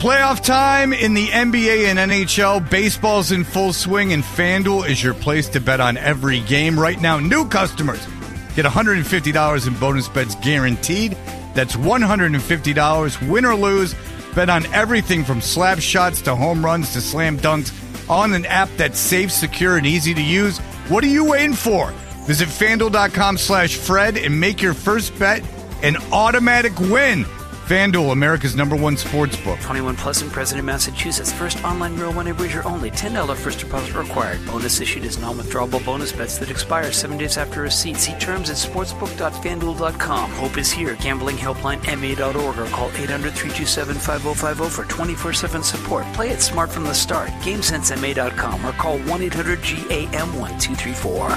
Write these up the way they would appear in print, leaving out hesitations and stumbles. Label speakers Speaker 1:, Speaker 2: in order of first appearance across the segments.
Speaker 1: Playoff time in the NBA and NHL. Baseball's in full swing, and FanDuel is your place to bet on every game. Right now, new customers get $150 in bonus bets guaranteed. That's $150, win or lose. Bet on everything from slap shots to home runs to slam dunks on an app that's safe, secure, and easy to use. What are you waiting for? Visit FanDuel.com/Fred and make your first bet an automatic win. FanDuel, America's #1 sportsbook.
Speaker 2: 21 plus and present in Massachusetts. First online real money wager only. $10 first deposit required. Bonus issued as non-withdrawable bonus bets that expire 7 days after receipt. See terms at sportsbook.fanduel.com. Hope is here. Gambling helpline MA.org or call 800-327-5050 for 24/7 support. Play it smart from the start. GameSenseMA.com or call 1-800-GAM-1234.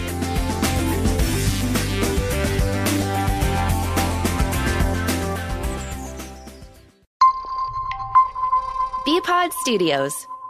Speaker 3: Bpod Studios.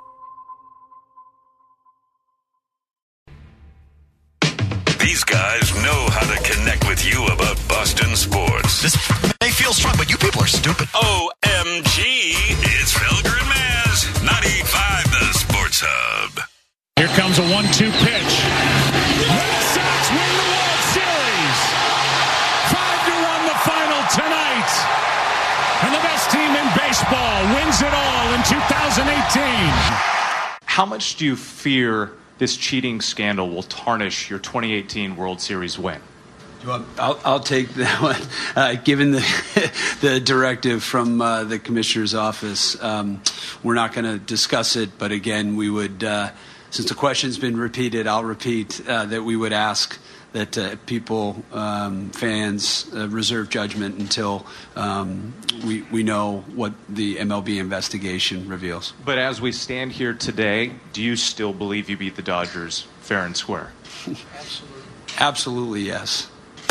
Speaker 4: These guys know how to connect with you about Boston sports.
Speaker 5: This may feel strong, but you people are stupid.
Speaker 4: OMG, it's Felger and Maz, 95 the Sports Hub.
Speaker 6: Here comes a 1-2 pitch. Red Sox win the World Series. 5-1 the final tonight. And the best team in baseball wins it all in 2018.
Speaker 7: How much do you fear this cheating scandal will tarnish your 2018 World Series win?
Speaker 8: I'll take that one. Given the directive from the commissioner's office, we're not going to discuss it. But again, we would, since the question's been repeated, I'll repeat that we would ask that people, fans, reserve judgment until we know what the MLB investigation reveals.
Speaker 7: But as we stand here today, do you still believe you beat the Dodgers fair and square?
Speaker 8: Absolutely, yes.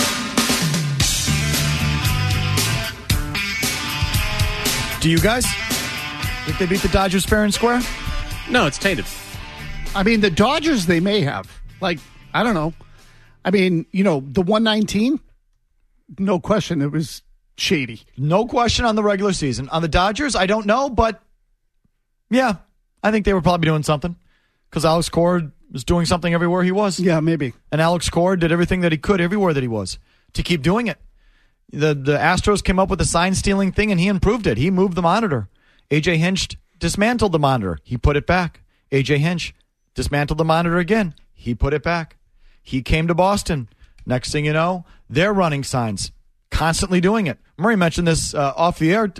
Speaker 9: Do you guys think they beat the Dodgers fair and square?
Speaker 10: No, it's tainted.
Speaker 11: I mean, the Dodgers, they may have. Like, I don't know. I mean, you know, the 119, no question, it was shady.
Speaker 9: No question on the regular season. On the Dodgers, I don't know, but yeah, I think they were probably doing something because Alex Cora was doing something everywhere he was.
Speaker 11: Yeah, maybe.
Speaker 9: And Alex Cora did everything that he could everywhere that he was to keep doing it. The Astros came up with the sign-stealing thing, and he improved it. He moved the monitor. A.J. Hinch dismantled the monitor. He put it back. A.J. Hinch dismantled the monitor again. He put it back. He came to Boston. Next thing you know, they're running signs, constantly doing it. Murray mentioned this off the air.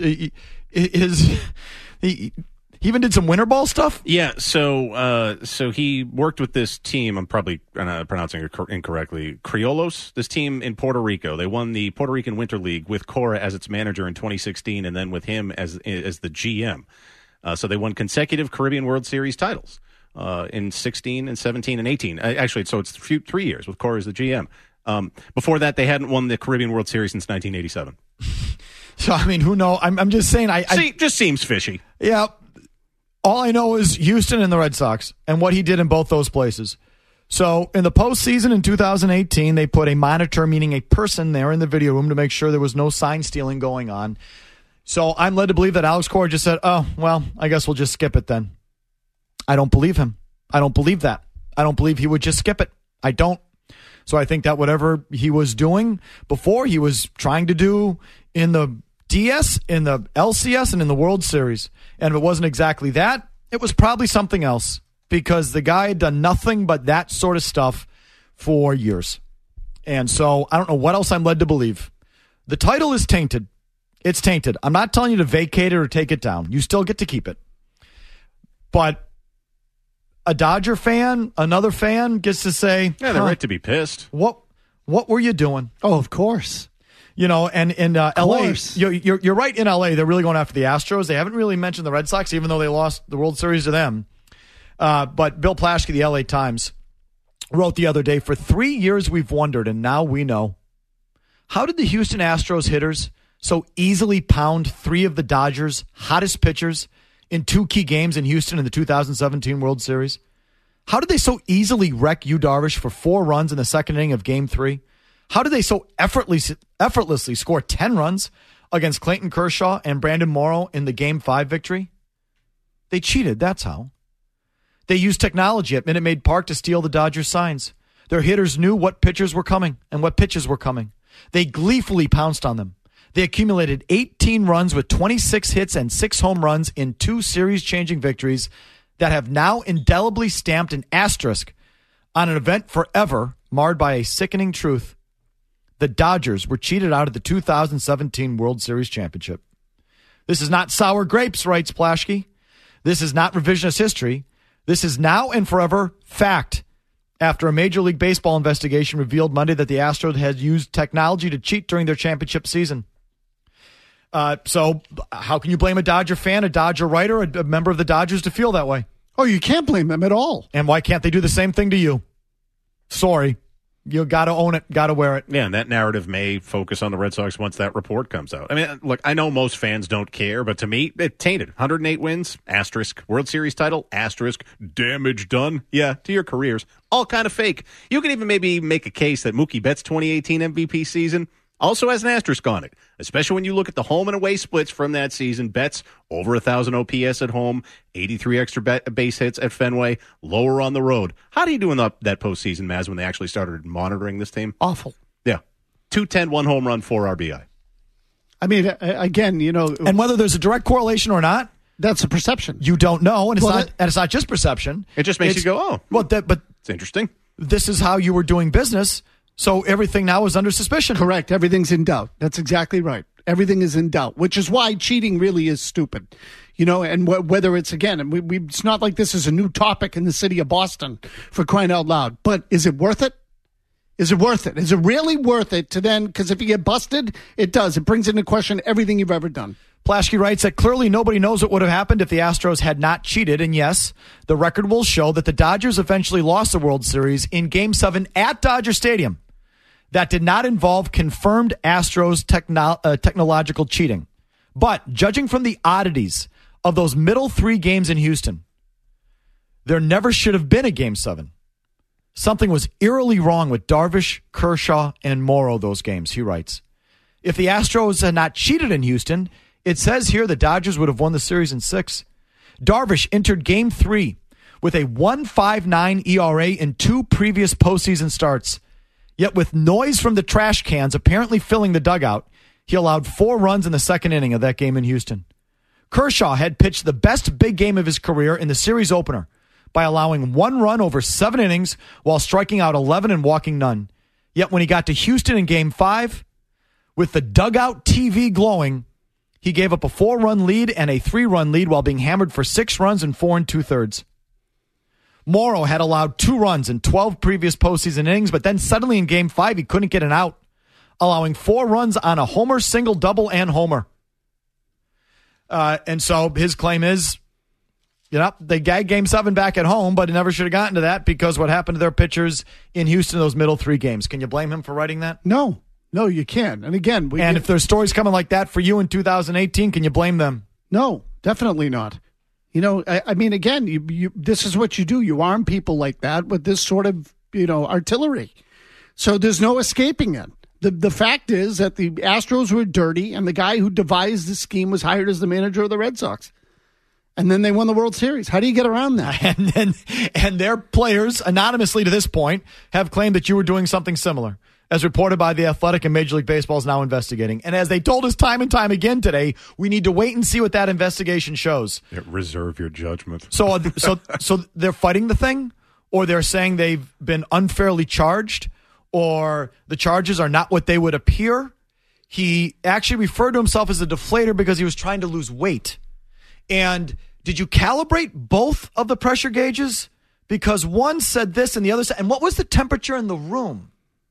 Speaker 9: He even did some winter ball stuff.
Speaker 10: Yeah, so he worked with this team. I'm probably pronouncing it incorrectly. Criollos, this team in Puerto Rico. They won the Puerto Rican Winter League with Cora as its manager in 2016, and then with him as the GM. So they won consecutive Caribbean World Series titles. In 16 and 17 and 18. Actually, so it's 3 years with Cora as the GM. Before that, they hadn't won the Caribbean World Series since 1987.
Speaker 9: So, I mean, who knows? I'm just saying.
Speaker 10: Just seems fishy.
Speaker 9: Yeah. All I know is Houston and the Red Sox and what he did in both those places. So, in the postseason in 2018, they put a monitor, meaning a person there in the video room to make sure there was no sign stealing going on. So, I'm led to believe that Alex Cora just said, oh, well, I guess we'll just skip it then. I don't believe him. I don't believe that. I don't believe he would just skip it. I don't. So I think that whatever he was doing before, he was trying to do in the DS, in the LCS, and in the World Series. And if it wasn't exactly that, it was probably something else because the guy had done nothing but that sort of stuff for years. And so I don't know what else I'm led to believe. The title is tainted. It's tainted. I'm not telling you to vacate it or take it down. You still get to keep it. But a Dodger fan, another fan gets to say,
Speaker 10: yeah, they're right to be pissed.
Speaker 9: What were you doing?
Speaker 11: Oh, of course.
Speaker 9: You know, and in LA, you're right. In LA, they're really going after the Astros. They haven't really mentioned the Red Sox, even though they lost the World Series to them. But Bill Plaschke, the LA Times, wrote the other day, for 3 years we've wondered, and now we know. How did the Houston Astros hitters so easily pound 3 of the Dodgers' hottest pitchers in 2 key games in Houston in the 2017 World Series? How did they so easily wreck Yu Darvish for 4 runs in the second inning of Game 3? How did they so effortlessly score 10 runs against Clayton Kershaw and Brandon Morrow in the Game 5 victory? They cheated, that's how. They used technology at Minute Maid Park to steal the Dodgers signs. Their hitters knew what pitchers were coming and what pitches were coming. They gleefully pounced on them. They accumulated 18 runs with 26 hits and 6 home runs in 2 series-changing victories that have now indelibly stamped an asterisk on an event forever marred by a sickening truth. The Dodgers were cheated out of the 2017 World Series championship. This is not sour grapes, writes Plaschke. This is not revisionist history. This is now and forever fact. After a Major League Baseball investigation revealed Monday that the Astros had used technology to cheat during their championship season. So how can you blame a Dodger fan, a Dodger writer, a member of the Dodgers to feel that way?
Speaker 11: Oh, you can't blame them at all.
Speaker 9: And why can't they do the same thing to you? Sorry. You got to own it, got to wear it.
Speaker 10: Yeah, and that narrative may focus on the Red Sox once that report comes out. I mean, look, I know most fans don't care, but to me, it tainted. 108 wins, asterisk. World Series title, asterisk. Damage done, yeah, to your careers. All kind of fake. You can even maybe make a case that Mookie Betts' 2018 MVP season also has an asterisk on it, especially when you look at the home and away splits from that season. Betts over 1,000 OPS at home, 83 extra base hits at Fenway, lower on the road. How do you do in that postseason, Maz, when they actually started monitoring this team?
Speaker 11: Awful.
Speaker 10: Yeah. 210, 1 home run, 4 RBI.
Speaker 11: I mean, again, you know.
Speaker 9: And whether there's a direct correlation or not,
Speaker 11: that's a perception.
Speaker 9: You don't know, and it's not just perception.
Speaker 10: It just makes you go, oh.
Speaker 9: Well, but
Speaker 10: it's interesting.
Speaker 9: This is how you were doing business. So everything now is under suspicion.
Speaker 11: Correct. Everything's in doubt. That's exactly right. Everything is in doubt, which is why cheating really is stupid. You know, and whether it's, again, and it's not like this is a new topic in the city of Boston, for crying out loud. But is it worth it? Is it worth it? Is it really worth it to then, because if you get busted, it does. It brings into question everything you've ever done.
Speaker 9: Plaschke writes that clearly nobody knows what would have happened if the Astros had not cheated. And yes, the record will show that the Dodgers eventually lost the World Series in Game 7 at Dodger Stadium. That did not involve confirmed Astros technological cheating. But judging from the oddities of those middle 3 games in Houston, there never should have been a Game 7. Something was eerily wrong with Darvish, Kershaw, and Morrow those games, he writes. If the Astros had not cheated in Houston, it says here the Dodgers would have won the series in 6. Darvish entered Game 3 with a 1.59 ERA in 2 previous postseason starts. Yet with noise from the trash cans apparently filling the dugout, he allowed 4 runs in the second inning of that game in Houston. Kershaw had pitched the best big game of his career in the series opener by allowing 1 run over 7 innings while striking out 11 and walking none. Yet when he got to Houston in Game 5, with the dugout TV glowing, he gave up a 4-run lead and a 3-run lead while being hammered for 6 runs and 4 2/3. Morrow had allowed 2 runs in 12 previous postseason innings, but then suddenly in Game 5, he couldn't get an out, allowing 4 runs on a homer, single, double, and homer. And so his claim is, they gagged Game 7 back at home, but it never should have gotten to that because what happened to their pitchers in Houston those middle 3 games. Can you blame him for writing that?
Speaker 11: No, you can't. And again,
Speaker 9: if there's stories coming like that for you in 2018, can you blame them?
Speaker 11: No, definitely not. You know, I mean, again, you this is what you do. You arm people like that with this sort of, artillery. So there's no escaping it. The fact is that the Astros were dirty, and the guy who devised the scheme was hired as the manager of the Red Sox. And then they won the World Series. How do you get around that?
Speaker 9: And their players, anonymously to this point, have claimed that you were doing something similar, as reported by The Athletic, and Major League Baseball is now investigating. And as they told us time and time again today, we need to wait and see what that investigation shows.
Speaker 10: Yeah, reserve your judgment.
Speaker 9: So they're fighting the thing, or they're saying they've been unfairly charged, or the charges are not what they would appear. He actually referred to himself as a deflator because he was trying to lose weight. And did you calibrate both of the pressure gauges? Because one said this and the other said, and what was the temperature in the room?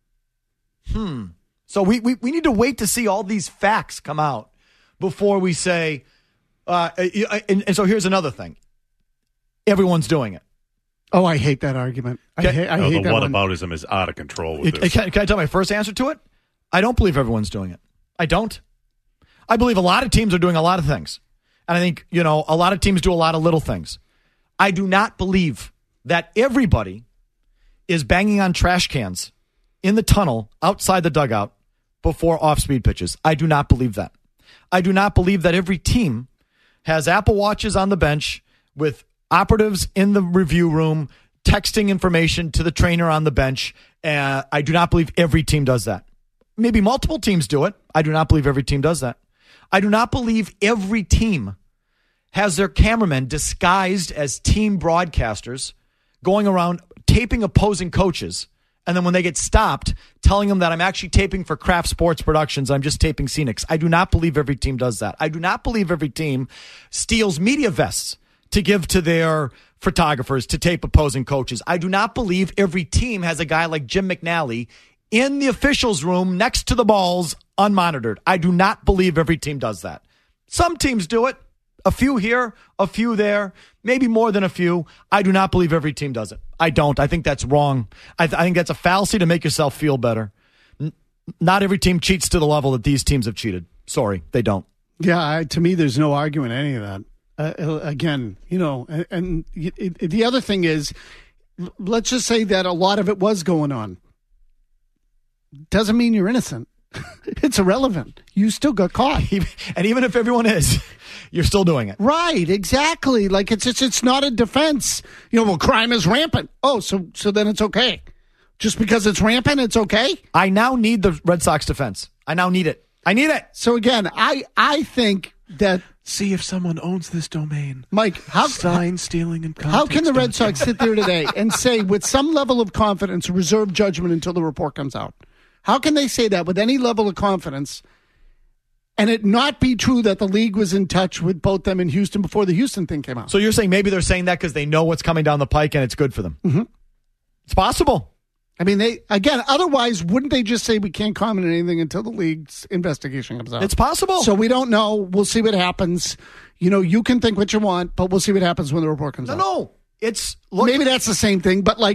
Speaker 9: So we need to wait to see all these facts come out before we say, and so here's another thing. Everyone's doing it.
Speaker 11: Oh, I hate that argument. I hate that
Speaker 10: the whataboutism is out of control with this.
Speaker 9: Can I tell my first answer to it? I don't believe everyone's doing it. I don't. I believe a lot of teams are doing a lot of things. And I think, a lot of teams do a lot of little things. I do not believe that everybody is banging on trash cans in the tunnel outside the dugout before off-speed pitches. I do not believe that. I do not believe that every team has Apple Watches on the bench with operatives in the review room texting information to the trainer on the bench. I do not believe every team does that. Maybe multiple teams do it. I do not believe every team does that. I do not believe every team has their cameramen disguised as team broadcasters going around taping opposing coaches. And then when they get stopped, telling them that I'm actually taping for Kraft Sports Productions, I'm just taping Scenics. I do not believe every team does that. I do not believe every team steals media vests to give to their photographers to tape opposing coaches. I do not believe every team has a guy like Jim McNally in the officials' room next to the balls unmonitored. I do not believe every team does that. Some teams do it. A few here, a few there, maybe more than a few. I do not believe every team does it. I don't. I think that's wrong. I think that's a fallacy to make yourself feel better. Not every team cheats to the level that these teams have cheated. Sorry, they don't.
Speaker 11: Yeah, to me, there's no arguing any of that. Again, and the other thing is, let's just say that a lot of it was going on. Doesn't mean you're innocent. It's irrelevant. You still got caught.
Speaker 9: And even if everyone is, you're still doing it.
Speaker 11: Right, exactly. Like it's not a defense. Well, crime is rampant. Oh, so then it's okay. Just because it's rampant, it's okay?
Speaker 9: I now need the Red Sox defense. I now need it. I need it.
Speaker 11: So again, I think that...
Speaker 10: See if someone owns this domain.
Speaker 11: Mike,
Speaker 10: Sign stealing and context.
Speaker 11: How can the Red Sox sit there today and say with some level of confidence, reserve judgment until the report comes out? How can they say that with any level of confidence and it not be true that the league was in touch with both them in Houston before the Houston thing came out?
Speaker 9: So you're saying maybe they're saying that because they know what's coming down the pike and it's good for them.
Speaker 11: Mm-hmm.
Speaker 9: It's possible.
Speaker 11: I mean, otherwise, wouldn't they just say we can't comment on anything until the league's investigation comes out?
Speaker 9: It's possible.
Speaker 11: So we don't know. We'll see what happens. You can think what you want, but we'll see what happens when the report comes out.
Speaker 9: No.
Speaker 11: Maybe that's the same thing, but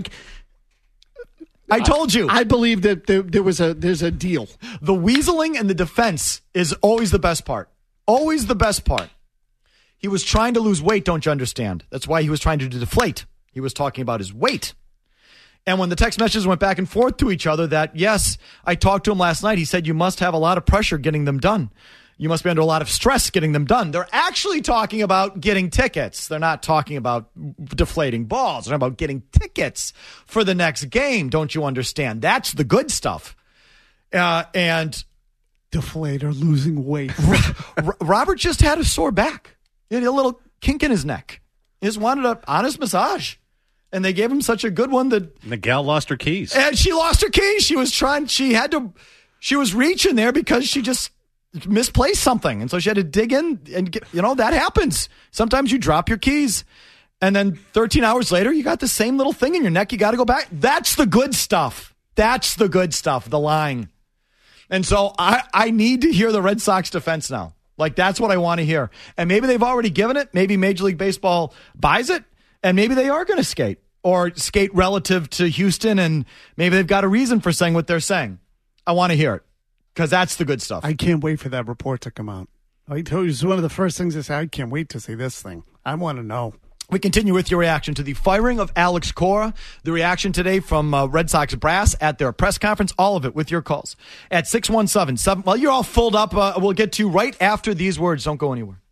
Speaker 9: I told you.
Speaker 11: I believe that there's a deal.
Speaker 9: The weaseling and the defense is always the best part. Always the best part. He was trying to lose weight, don't you understand? That's why he was trying to deflate. He was talking about his weight. And when the text messages went back and forth to each other that, yes, I talked to him last night. He said, you must have a lot of pressure getting them done. You must be under a lot of stress getting them done. They're actually talking about getting tickets. They're not talking about deflating balls. They're about getting tickets for the next game. Don't you understand? That's the good stuff. And
Speaker 11: deflate or losing weight.
Speaker 9: Robert just had a sore back. He had a little kink in his neck. He just wanted an honest massage. And they gave him such a good one that
Speaker 10: the gal lost her keys.
Speaker 9: And she lost her keys. She was reaching there because she just misplaced something. And so she had to dig in and that happens. Sometimes you drop your keys and then 13 hours later, you got the same little thing in your neck. You got to go back. That's the good stuff. That's the good stuff. The lying. And so I need to hear the Red Sox defense now. That's what I want to hear. And maybe they've already given it. Maybe Major League Baseball buys it. And maybe they are going to skate relative to Houston, and maybe they've got a reason for saying what they're saying. I want to hear it because that's the good stuff.
Speaker 11: I can't wait for that report to come out. I told you, it's one of the first things I say. I can't wait to see this thing. I want to know.
Speaker 9: We continue with your reaction to the firing of Alex Cora, the reaction today from Red Sox brass at their press conference, all of it with your calls at 617-7. Well, you're all filled up. We'll get to right after these words. Don't go anywhere.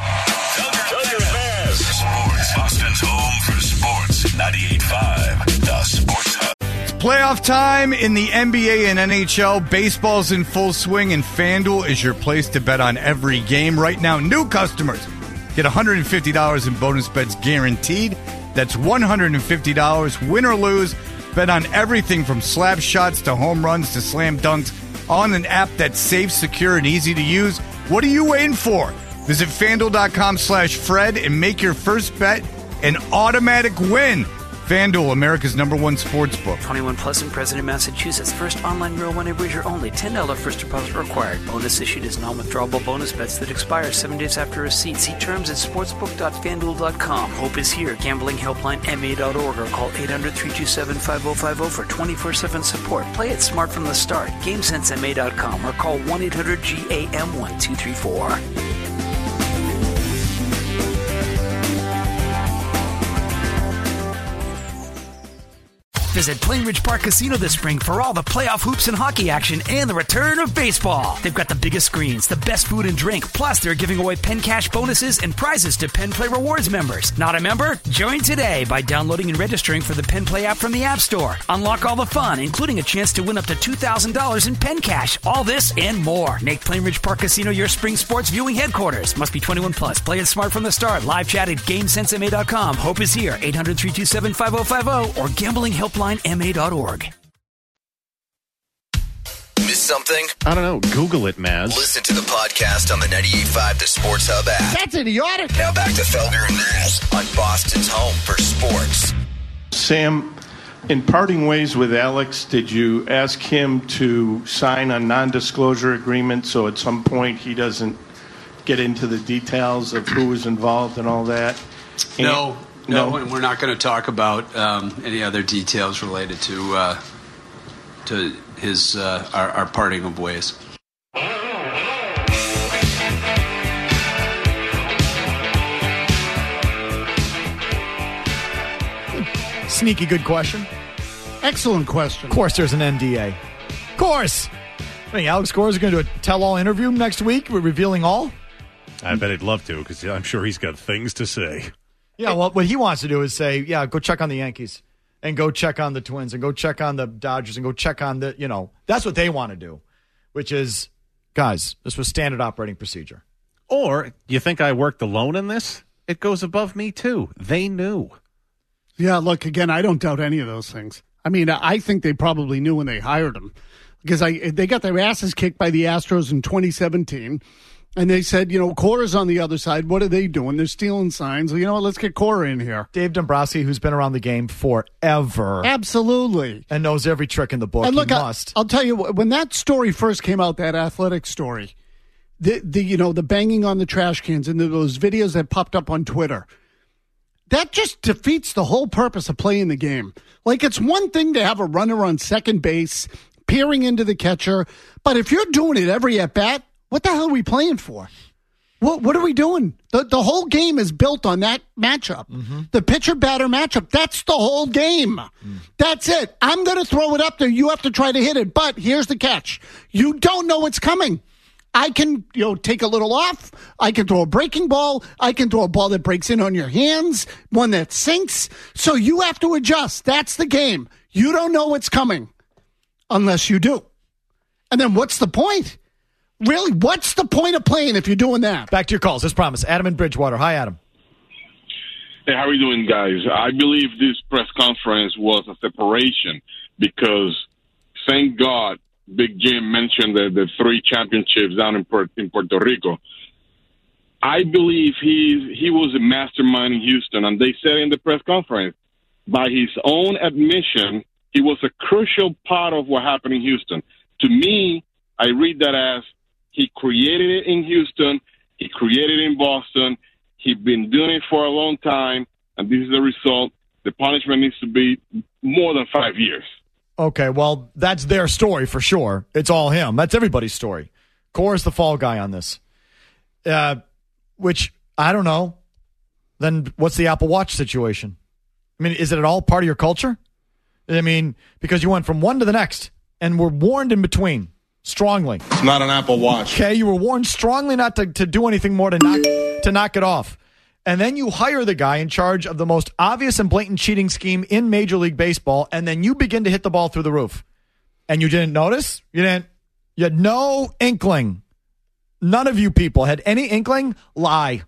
Speaker 4: Sports, Boston's home for sports. 98.5, the Sports Hub.
Speaker 1: It's playoff time in the NBA and NHL. Baseball's in full swing, and FanDuel is your place to bet on every game. Right now, new customers get $150 in bonus bets guaranteed. That's $150, win or lose. Bet on everything from slap shots to home runs to slam dunks on an app that's safe, secure, and easy to use. What are you waiting for? Visit FanDuel.com/Fred and make your first bet an automatic win. FanDuel, America's #1 sports book.
Speaker 2: 21 plus and present in Massachusetts. First online real money wager only. $10 first deposit required. Bonus issued as non-withdrawable bonus bets that expire 7 days after receipt. See terms at sportsbook.fanduel.com. Hope is here. Gambling helpline MA.org or call 800-327-5050 for 24/7 support. Play it smart from the start. GameSenseMA.com or call 1-800-GAM-1234. Visit Plainridge Park Casino this spring for all the playoff hoops and hockey action and the return of baseball. They've got the biggest screens, the best food and drink, plus they're giving away Penn Cash bonuses and prizes to Penn Play Rewards members. Not a member? Join today by downloading and registering for the Penn Play app from the App Store. Unlock all the fun, including a chance to win up to $2,000 in Penn Cash. All this and more. Make Plainridge Park Casino your spring sports viewing headquarters. Must be 21 plus. Play it smart from the start. Live chat at GameSenseMA.com. Hope is here. 800-327-5050 or gamblinghelplinema.org.
Speaker 5: Miss something?
Speaker 10: I don't know. Google it, Maz.
Speaker 5: Listen to the podcast on the 98.5 The Sports Hub app.
Speaker 11: That's idiotic.
Speaker 5: Now back to Felger and Maz on Boston's home for sports.
Speaker 12: Sam, in parting ways with Alex, did you ask him to sign a non-disclosure agreement so at some point he doesn't get into the details of who was involved and all that?
Speaker 8: No, and we're not going to talk about any other details related to his our parting of ways.
Speaker 9: Sneaky good question.
Speaker 11: Excellent question.
Speaker 9: Of course there's an NDA. Of course. I mean, Alex Cora is going to do a tell-all interview next week. We're revealing all.
Speaker 10: I bet he'd love to because I'm sure he's got things to say.
Speaker 9: Yeah, well, what he wants to do is say, yeah, go check on the Yankees and go check on the Twins and go check on the Dodgers and go check on the, that's what they want to do, which is, guys, this was standard operating procedure.
Speaker 10: Or you think I worked alone in this? It goes above me, too. They knew.
Speaker 11: Yeah, look, again, I don't doubt any of those things. I mean, I think they probably knew when they hired him because they got their asses kicked by the Astros in 2017. And they said, Cora's on the other side. What are they doing? They're stealing signs. Well, let's get Cora in here.
Speaker 9: Dave Dombrowski, who's been around the game forever.
Speaker 11: Absolutely.
Speaker 9: And knows every trick in the book.
Speaker 11: And look,
Speaker 9: he must.
Speaker 11: I'll tell you, when that story first came out, that athletic story, the banging on the trash cans and those videos that popped up on Twitter, that just defeats the whole purpose of playing the game. Like, it's one thing to have a runner on second base, peering into the catcher, but if you're doing it every at-bat, what the hell are we playing for? What are we doing? The whole game is built on that matchup. Mm-hmm. The pitcher-batter matchup. That's the whole game. That's it. I'm going to throw it up there. You have to try to hit it. But here's the catch. You don't know what's coming. I can take a little off. I can throw a breaking ball. I can throw a ball that breaks in on your hands, one that sinks. So you have to adjust. That's the game. You don't know what's coming unless you do. And then what's the point? Really, what's the point of playing if you're doing that?
Speaker 9: Back to your calls, as promised. Adam in Bridgewater. Hi, Adam.
Speaker 13: Hey, how are you doing, guys? I believe this press conference was a separation because, thank God, Big Jim mentioned the 3 championships down in Puerto Rico. I believe he was a mastermind in Houston, and they said in the press conference, by his own admission, he was a crucial part of what happened in Houston. To me, I read that as he created it in Houston. He created it in Boston. He's been doing it for a long time, and this is the result. The punishment needs to be more than 5 years.
Speaker 9: Okay, well, that's their story for sure. It's all him. That's everybody's story. Cora's the fall guy on this. Which, I don't know. Then what's the Apple Watch situation? I mean, is it at all part of your culture? I mean, because you went from one to the next, and were warned in between. Strongly.
Speaker 13: It's not an Apple Watch.
Speaker 9: Okay, you were warned strongly not to do anything more to knock it off. And then you hire the guy in charge of the most obvious and blatant cheating scheme in Major League Baseball, and then you begin to hit the ball through the roof. And you didn't notice? You had no inkling. None of you people had any inkling? Lie.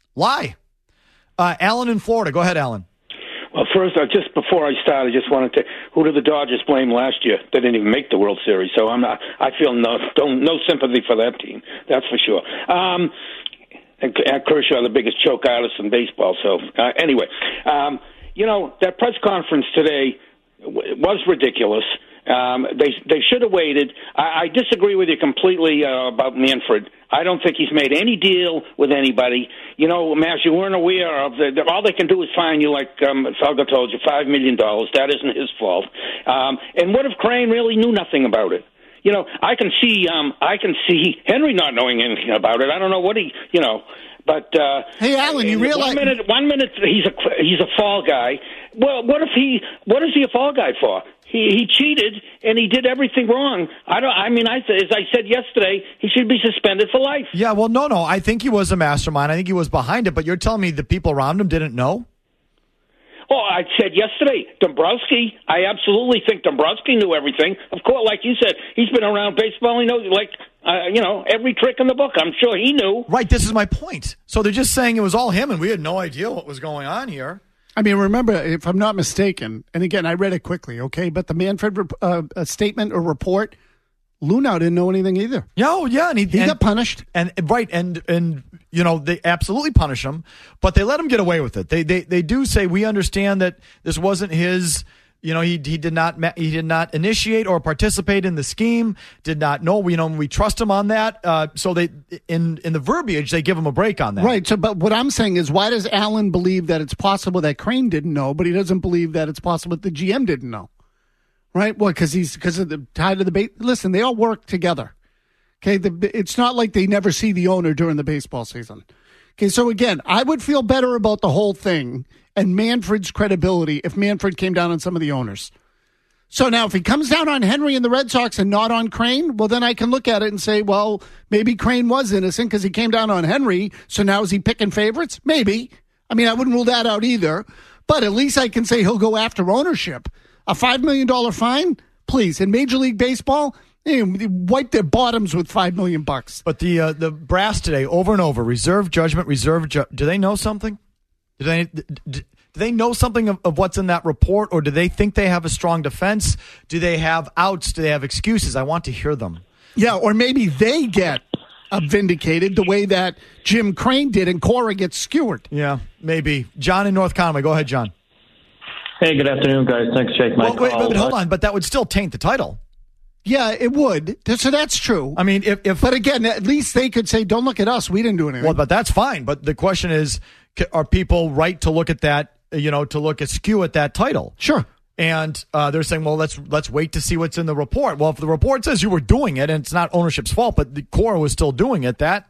Speaker 9: Alan in Florida. Go ahead, Alan.
Speaker 14: Well, first, just before I start, I just wanted to. Who did the Dodgers blame last year? They didn't even make the World Series, so I feel no sympathy for that team. That's for sure. And Kershaw, the biggest choke artist in baseball. So anyway, that press conference today was ridiculous. They should have waited. I disagree with you completely about Manfred. I don't think he's made any deal with anybody. Mash, you weren't aware of all they can do is fine you, like Felger told you, $5 million. That isn't his fault. And what if Crane really knew nothing about it? I can see Henry not knowing anything about it. I don't know what But
Speaker 11: hey, Alan, you realize
Speaker 14: one minute he's a fall guy. Well, what is he a fall guy for? He cheated and he did everything wrong. As I said yesterday, he should be suspended for life.
Speaker 9: Yeah, well, no. I think he was a mastermind. I think he was behind it. But you're telling me the people around him didn't know?
Speaker 14: Oh, I said yesterday, Dombrowski. I absolutely think Dombrowski knew everything. Of course, like you said, he's been around baseball. He knows, every trick in the book. I'm sure he knew.
Speaker 9: Right. This is my point. So they're just saying it was all him, and we had no idea what was going on here.
Speaker 11: I mean, remember, if I'm not mistaken, and again, I read it quickly, okay, but the Manfred statement or report, Luhnow didn't know anything either.
Speaker 9: And he
Speaker 11: got punished.
Speaker 9: And they absolutely punish him, but they let him get away with it. They do say, we understand that this wasn't his. He did not initiate or participate in the scheme. Did not know. We trust him on that. So they in the verbiage they give him a break on that.
Speaker 11: Right. So, but what I'm saying is, why does Allen believe that it's possible that Crane didn't know, but he doesn't believe that it's possible that the GM didn't know? Right. Well, because of the tie to the base. Listen, they all work together. Okay. It's not like they never see the owner during the baseball season. Okay. So again, I would feel better about the whole thing and Manfred's credibility if Manfred came down on some of the owners. So now if he comes down on Henry and the Red Sox and not on Crane, well, then I can look at it and say, well, maybe Crane was innocent because he came down on Henry, so now is he picking favorites? Maybe. I mean, I wouldn't rule that out either. But at least I can say he'll go after ownership. A $5 million fine? Please. In Major League Baseball, they wipe their bottoms with $5 million.
Speaker 9: But the brass today, over and over, reserve judgment, do they know something? Do they know something of what's in that report, or do they think they have a strong defense? Do they have outs? Do they have excuses? I want to hear them.
Speaker 11: Yeah, or maybe they get vindicated the way that Jim Crane did and Cora gets skewered.
Speaker 9: Yeah, maybe. John in North Conway. Go ahead, John.
Speaker 15: Hey, good afternoon, guys. Thanks for taking my call.
Speaker 9: Wait, but hold on. But that would still taint the title.
Speaker 11: Yeah, it would. So that's true.
Speaker 9: I mean, if
Speaker 11: but again, at least they could say, don't look at us. We didn't do anything.
Speaker 9: Well, but that's fine. But the question is, are people right to look at that, to look askew at that title?
Speaker 11: Sure.
Speaker 9: And they're saying, well, let's wait to see what's in the report. Well, if the report says you were doing it and it's not ownership's fault, but the Cora was still doing it, that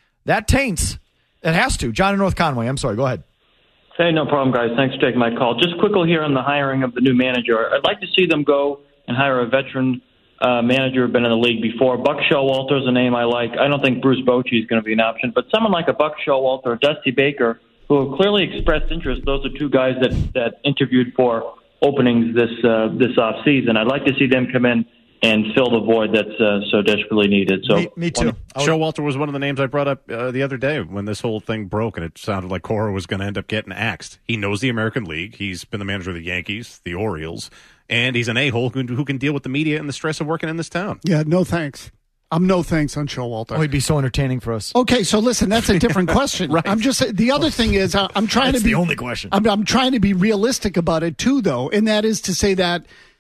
Speaker 9: taints. It has to. John in North Conway. I'm sorry. Go ahead.
Speaker 15: Hey, no problem, guys. Thanks for taking my call. Just quickly here on the hiring of the new manager. I'd like to see them go and hire a veteran manager who's been in the league before. Buck Showalter is a name I like. I don't think Bruce Bochy is going to be an option, but someone like a Buck Showalter or Dusty Baker, who have clearly expressed interest. Those are two guys that interviewed for openings this off season. I'd like to see them come in and fill the void that's so desperately needed. So
Speaker 9: me too.
Speaker 10: Showalter was one of the names I brought up the other day when this whole thing broke, and it sounded like Cora was going to end up getting axed. He knows the American League. He's been the manager of the Yankees, the Orioles, and he's an a-hole who can deal with the media and the stress of working in this town.
Speaker 11: Yeah, no thanks. I'm no thanks on Showalter.
Speaker 9: Oh, he'd be so entertaining for us.
Speaker 11: Okay, so listen, that's a different question.
Speaker 9: Right.
Speaker 11: I'm just the other thing is I'm trying
Speaker 9: that's
Speaker 11: to be
Speaker 9: the only question.
Speaker 11: I'm trying to be realistic about it too, though, and that is to say that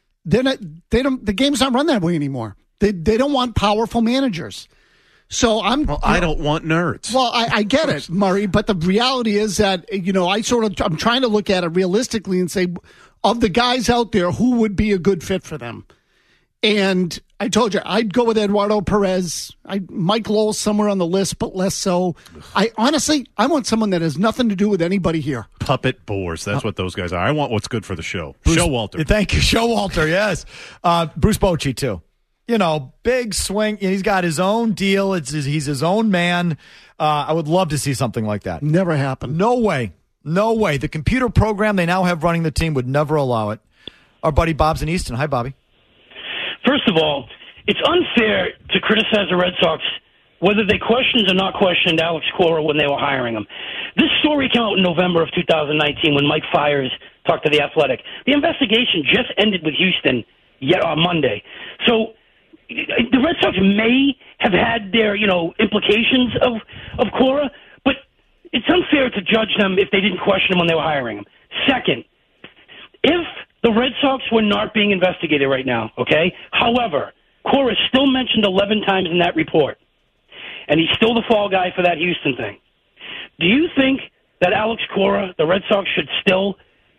Speaker 11: the game's not run that way anymore. They don't want powerful managers. So
Speaker 10: I don't want nerds.
Speaker 11: Well, I get it, Murray, but the reality is that I'm trying to look at it realistically and say, of the guys out there, who would be a good fit for them? And I told you, I'd go with Eduardo Perez. Mike Lowell's somewhere on the list, but less so. I want someone that has nothing to do with anybody here.
Speaker 10: Puppet bores. That's what those guys are. I want what's good for the show. Showalter.
Speaker 9: Thank you, Showalter, yes. Bruce Bochy, too. Big swing. He's got his own deal. He's his own man. I would love to see something like that.
Speaker 11: Never happened.
Speaker 9: No way. The computer program they now have running the team would never allow it. Our buddy Bob's in Easton. Hi, Bobby.
Speaker 16: First of all, it's unfair to criticize the Red Sox whether they questioned or not questioned Alex Cora when they were hiring him. This story came out in November of 2019 when Mike Fiers talked to The Athletic. The investigation just ended with Houston yet on Monday. So the Red Sox may have had their, implications of Cora, but it's unfair to judge them if they didn't question him when they were hiring him. Second, if the Red Sox were not being investigated right now, okay? However, Cora is still mentioned 11 times in that report, and he's still the fall guy for that Houston thing. Do you think that Alex Cora, the Red Sox, should still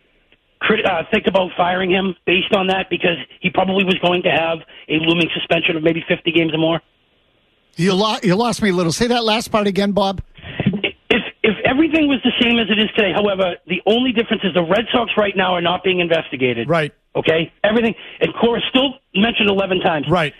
Speaker 16: think about firing him based on that, because he probably was going to have a looming suspension of maybe 50 games or more?
Speaker 11: You lost me a little. Say that last part again, Bob.
Speaker 16: If everything was the same as it is today. However, the only difference is the Red Sox right now are not being investigated.
Speaker 9: Right.
Speaker 16: Okay? Everything. And Cora still mentioned 11 times.
Speaker 9: Right.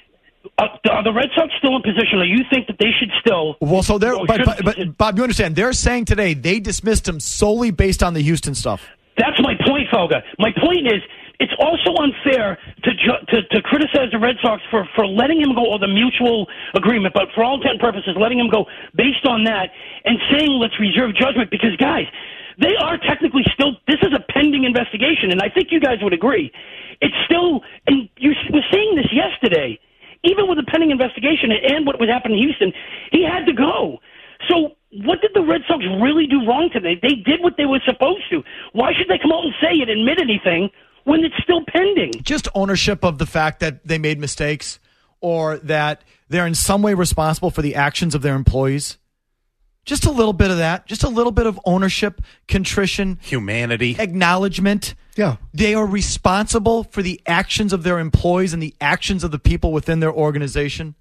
Speaker 16: Are the Red Sox still in position, or you think that they should still...
Speaker 9: Well, so they're... But Bob, you understand, they're saying today they dismissed him solely based on the Houston stuff.
Speaker 16: That's my point, Felga. My point is, it's also unfair to criticize the Red Sox for letting him go, or the mutual agreement, but for all intent and purposes, letting him go based on that and saying let's reserve judgment, because, guys, they are technically still... This is a pending investigation, and I think you guys would agree. It's still... And you were saying this yesterday. Even with a pending investigation and what was happening in Houston, he had to go. So what did the Red Sox really do wrong today? They did what they were supposed to. Why should they come out and say it, admit anything, when it's still pending?
Speaker 9: Just ownership of the fact that they made mistakes, or that they're in some way responsible for the actions of their employees. Just a little bit of that. Just a little bit of ownership, contrition,
Speaker 10: humanity,
Speaker 9: acknowledgement.
Speaker 11: Yeah.
Speaker 9: They are responsible for the actions of their employees and the actions of the people within their organization.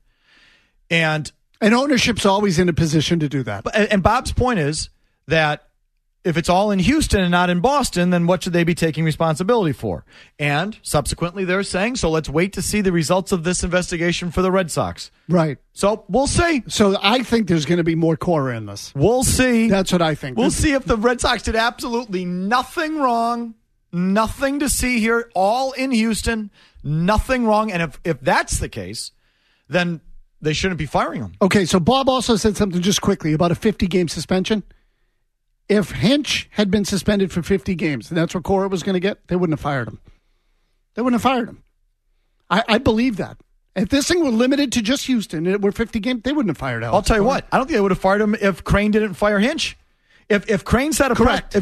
Speaker 9: And
Speaker 11: ownership's always in a position to do that.
Speaker 9: And Bob's point is that if it's all in Houston and not in Boston, then what should they be taking responsibility for? And subsequently, they're saying, so let's wait to see the results of this investigation for the Red Sox.
Speaker 11: Right.
Speaker 9: So we'll see.
Speaker 11: So I think there's going to be more Cora in this.
Speaker 9: We'll see.
Speaker 11: That's what I think.
Speaker 9: We'll see if the Red Sox did absolutely nothing wrong, nothing to see here, all in Houston, nothing wrong. And if that's the case, then they shouldn't be firing him.
Speaker 11: Okay, so Bob also said something just quickly about a 50-game suspension. If Hinch had been suspended for 50 games, and that's what Cora was going to get, they wouldn't have fired him. They wouldn't have fired him. I believe that. If this thing were limited to just Houston and it were 50 games, they wouldn't have fired Alex.
Speaker 9: I'll tell you what. I don't think they would have fired him if Crane didn't fire Hinch. If Crane set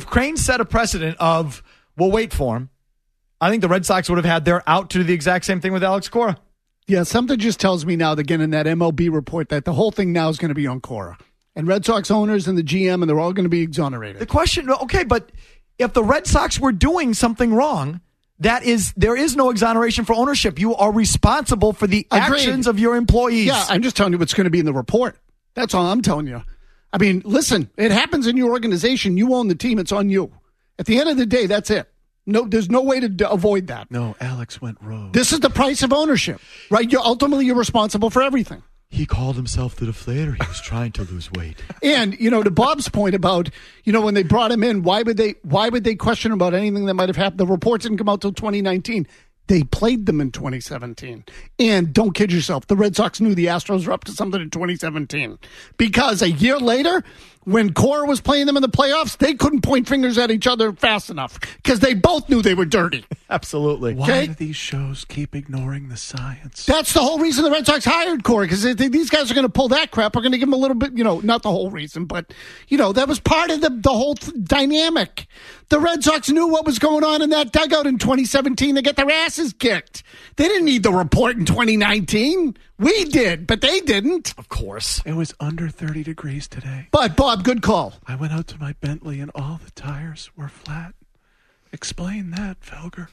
Speaker 9: a precedent of, we'll wait for him, I think the Red Sox would have had their out to do the exact same thing with Alex Cora.
Speaker 11: Yeah, something just tells me now, again, in that MLB report, that the whole thing now is going to be on Cora. And Red Sox owners and the GM, and they're all going to be exonerated.
Speaker 9: The question, okay, but if the Red Sox were doing something wrong, there is no exoneration for ownership. You are responsible for the actions of your employees.
Speaker 11: Yeah, I'm just telling you what's going to be in the report. That's all I'm telling you. I mean, listen, it happens in your organization. You own the team. It's on you. At the end of the day, that's it. No, there's no way to avoid that.
Speaker 10: No, Alex went rogue.
Speaker 11: This is the price of ownership, right? Ultimately, you're responsible for everything.
Speaker 9: He called himself the deflator. He was trying to lose weight.
Speaker 11: And, to Bob's point about, when they brought him in, why would they question about anything that might have happened? The reports didn't come out till 2019. They played them in 2017. And don't kid yourself, the Red Sox knew the Astros were up to something in 2017. Because a year later, when Cora was playing them in the playoffs, they couldn't point fingers at each other fast enough because they both knew they were dirty.
Speaker 9: Absolutely.
Speaker 10: Why do these shows keep ignoring the science?
Speaker 11: That's the whole reason the Red Sox hired Cora, because these guys are going to pull that crap. We're going to give them a little bit, not the whole reason, but, that was part of the whole dynamic. The Red Sox knew what was going on in that dugout in 2017. They got their asses kicked. They didn't need the report in 2019. We did, but they didn't.
Speaker 9: Of course.
Speaker 10: It was under 30 degrees today.
Speaker 11: But, Bob, good call.
Speaker 10: I went out to my Bentley and all the tires were flat. Explain that, Felger.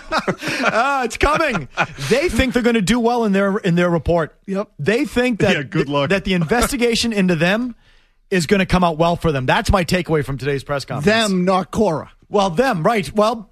Speaker 9: It's coming. They think they're going to do well in their report.
Speaker 11: Yep.
Speaker 9: They think that
Speaker 10: good luck.
Speaker 9: that the investigation into them is going to come out well for them. That's my takeaway from today's press conference.
Speaker 11: Them, not Cora.
Speaker 9: Well, them, right. Well,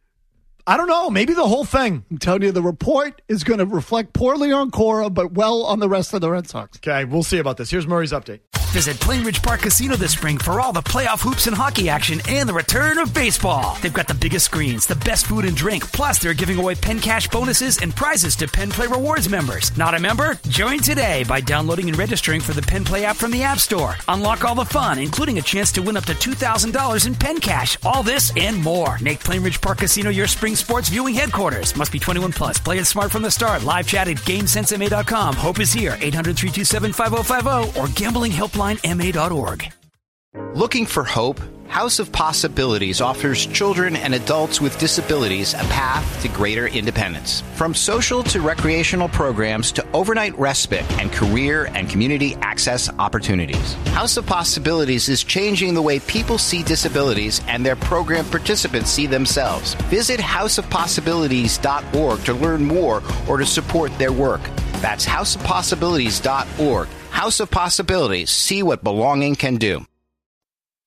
Speaker 9: I don't know. Maybe the whole thing.
Speaker 11: I'm telling you, the report is going to reflect poorly on Cora, but well on the rest of the Red Sox.
Speaker 9: Okay, we'll see about this. Here's Murray's update.
Speaker 2: Visit Plainridge Park Casino this spring for all the playoff hoops and hockey action and the return of baseball. They've got the biggest screens, the best food and drink, plus they're giving away Penn Cash bonuses and prizes to Penn Play Rewards members. Not a member? Join today by downloading and registering for the Penn Play app from the App Store. Unlock all the fun, including a chance to win up to $2,000 in Penn Cash. All this and more. Make Plainridge Park Casino your spring sports viewing headquarters. Must be 21 plus. Play it smart from the start. Live chat at GameSenseMA.com. Hope is here. 800-327-5050 or GamblingHelplineMA.org.
Speaker 17: Looking for hope? House of Possibilities offers children and adults with disabilities a path to greater independence. From social to recreational programs to overnight respite and career and community access opportunities. House of Possibilities is changing the way people see disabilities and their program participants see themselves. Visit houseofpossibilities.org to learn more or to support their work. That's houseofpossibilities.org. House of Possibilities. See what belonging can do.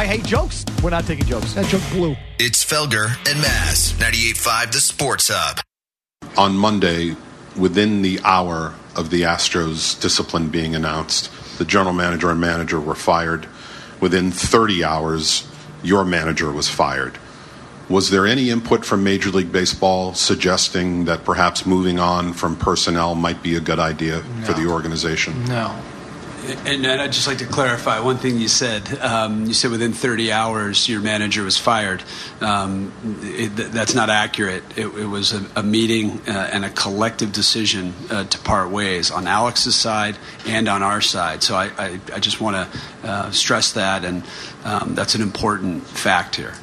Speaker 9: I hate jokes. We're not taking jokes.
Speaker 11: That joke blew.
Speaker 5: It's Felger and Maz, 98.5 The Sports Hub.
Speaker 18: On Monday, within the hour of the Astros discipline being announced, the general manager and manager were fired. Within 30 hours, your manager was fired. Was there any input from Major League Baseball suggesting that perhaps moving on from personnel might be a good idea for the organization?
Speaker 8: No. And I'd just like to clarify one thing you said. You said within 30 hours your manager was fired. That's not accurate. It was a meeting and a collective decision to part ways on Alex's side and on our side. So I just want to stress that, and that's an important fact here.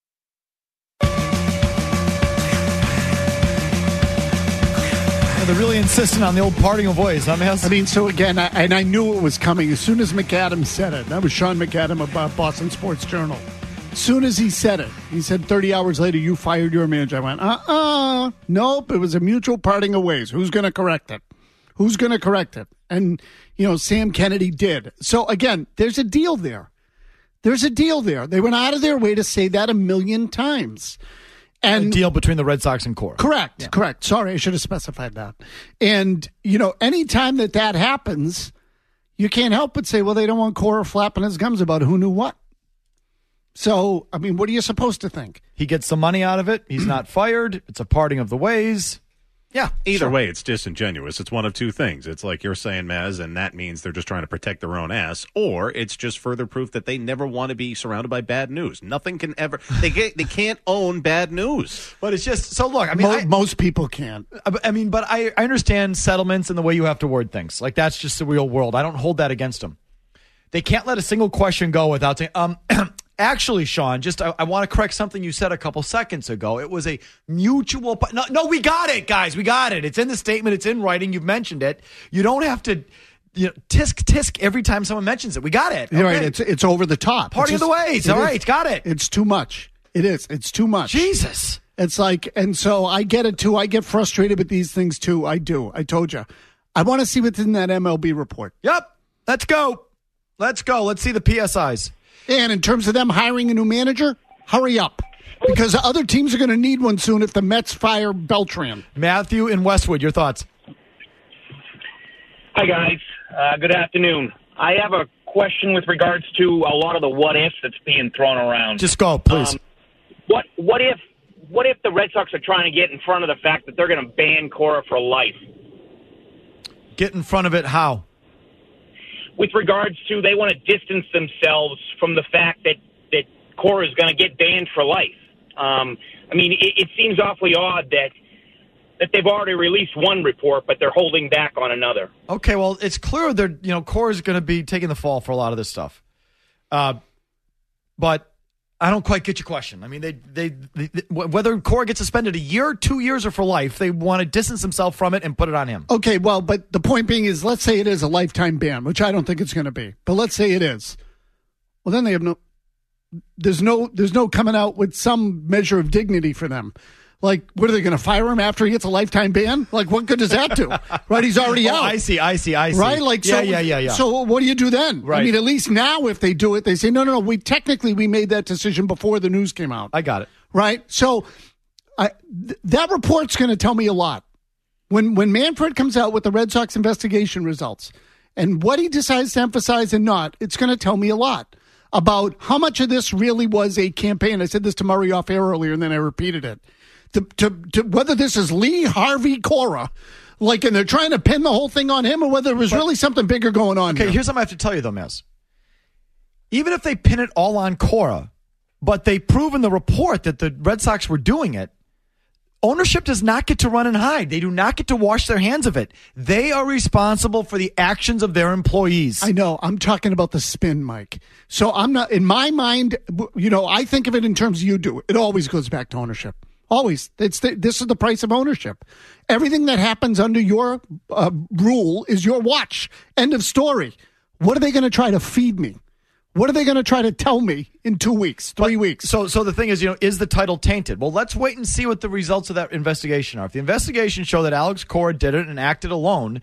Speaker 9: They're really insistent on the old parting of ways, huh, man?
Speaker 11: I mean, so again, I knew it was coming as soon as McAdams said it. That was Sean McAdams of Boston Sports Journal. As soon as he said 30 hours later, you fired your manager. I went, nope, it was a mutual parting of ways. Who's going to correct it? Who's going to correct it? And, Sam Kennedy did. So again, there's a deal there. There's a deal there. They went out of their way to say that a million times. And
Speaker 9: a deal between the Red Sox and Cora.
Speaker 11: Correct. Sorry, I should have specified that. And, anytime that happens, you can't help but say, well, they don't want Cora flapping his gums about who knew what. So, I mean, what are you supposed to think?
Speaker 9: He gets some money out of it. He's not fired. It's a parting of the ways. Yeah.
Speaker 10: Either way, it's disingenuous. It's one of two things. It's like you're saying, Maz, and that means they're just trying to protect their own ass, or it's just further proof that they never want to be surrounded by bad news. Nothing can ever they can't own bad news.
Speaker 9: But it's just so look, I mean
Speaker 11: most people can't.
Speaker 9: I mean, but I understand settlements and the way you have to word things. Like that's just the real world. I don't hold that against them. They can't let a single question go without saying actually, Sean, I want to correct something you said a couple seconds ago. It was a mutual. No, we got it, guys. We got it. It's in the statement. It's in writing. You've mentioned it. You don't have to tisk every time someone mentions it. We got it. Okay.
Speaker 11: You're right. It's over the top.
Speaker 9: Party of the ways. All right. Got it.
Speaker 11: It's too much. It is. It's too much.
Speaker 9: Jesus.
Speaker 11: It's like, and so I get it too. I get frustrated with these things too. I do. I told you. I want to see what's in that MLB report.
Speaker 9: Yep. Let's go. Let's see the PSIs.
Speaker 11: And in terms of them hiring a new manager, hurry up. Because other teams are going to need one soon if the Mets fire Beltran.
Speaker 9: Matthew in Westwood, your thoughts?
Speaker 19: Hi, guys. Good afternoon. I have a question with regards to a lot of the what-ifs that's being thrown around.
Speaker 9: Just go, please.
Speaker 19: What if the Red Sox are trying to get in front of the fact that they're going to ban Cora for life?
Speaker 9: Get in front of it how?
Speaker 19: With regards to they want to distance themselves from the fact that Cora is going to get banned for life. I mean, it seems awfully odd that they've already released one report, but they're holding back on another.
Speaker 9: Okay, well, it's clear that Cora's going to be taking the fall for a lot of this stuff. But I don't quite get your question. I mean, they whether Cora gets suspended a year, 2 years, or for life, they want to distance themselves from it and put it on him.
Speaker 11: Okay, well, but the point being is, let's say it is a lifetime ban, which I don't think it's going to be. But let's say it is. Well, then they have there's no coming out with some measure of dignity for them. Like, what are they going to fire him after he gets a lifetime ban? Like, what good does that do? Right? He's already out.
Speaker 9: I see.
Speaker 11: Right? Like, so,
Speaker 9: yeah.
Speaker 11: So what do you do then?
Speaker 9: Right.
Speaker 11: I mean, at least now if they do it, they say, no, we made that decision before the news came out.
Speaker 9: I got it.
Speaker 11: Right? So that report's going to tell me a lot. When Manfred comes out with the Red Sox investigation results and what he decides to emphasize and not, it's going to tell me a lot about how much of this really was a campaign. I said this to Murray off air earlier, and then I repeated it. To whether this is Lee Harvey Cora, and they're trying to pin the whole thing on him, or whether it was really something bigger going on.
Speaker 9: Okay, here's something I have to tell you, though, Mez. Even if they pin it all on Cora, but they prove in the report that the Red Sox were doing it, ownership does not get to run and hide. They do not get to wash their hands of it. They are responsible for the actions of their employees.
Speaker 11: I know. I'm talking about the spin, Mike. So I'm not, in my mind, I think of it in terms you do. It always goes back to ownership. Always. This is the price of ownership. Everything that happens under your rule is your watch. End of story. What are they going to try to feed me? What are they going to try to tell me in 2 weeks, 3 weeks?
Speaker 9: So the thing is, is the title tainted? Well, let's wait and see what the results of that investigation are. If the investigation show that Alex Cora did it and acted alone,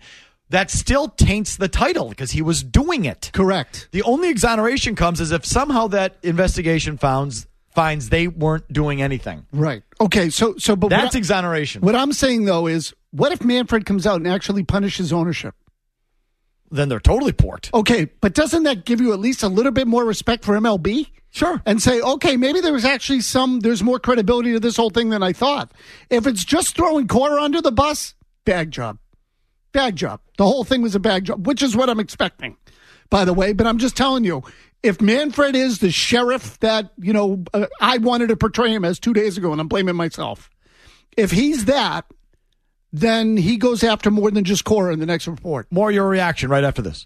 Speaker 9: that still taints the title because he was doing it.
Speaker 11: Correct.
Speaker 9: The only exoneration comes is if somehow that investigation finds they weren't doing anything.
Speaker 11: Right. Okay, but
Speaker 9: that's exoneration.
Speaker 11: What I'm saying, though, is what if Manfred comes out and actually punishes ownership?
Speaker 9: Then they're totally porked.
Speaker 11: Okay, but doesn't that give you at least a little bit more respect for MLB?
Speaker 9: Sure.
Speaker 11: And say, okay, maybe there was actually there's more credibility to this whole thing than I thought. If it's just throwing Cora under the bus, bag job. Bag job. The whole thing was a bag job, which is what I'm expecting, by the way. But I'm just telling you, if Manfred is the sheriff that, I wanted to portray him as 2 days ago, and I'm blaming myself, if he's that, then he goes after more than just Cora in the next report.
Speaker 9: More your reaction right after this.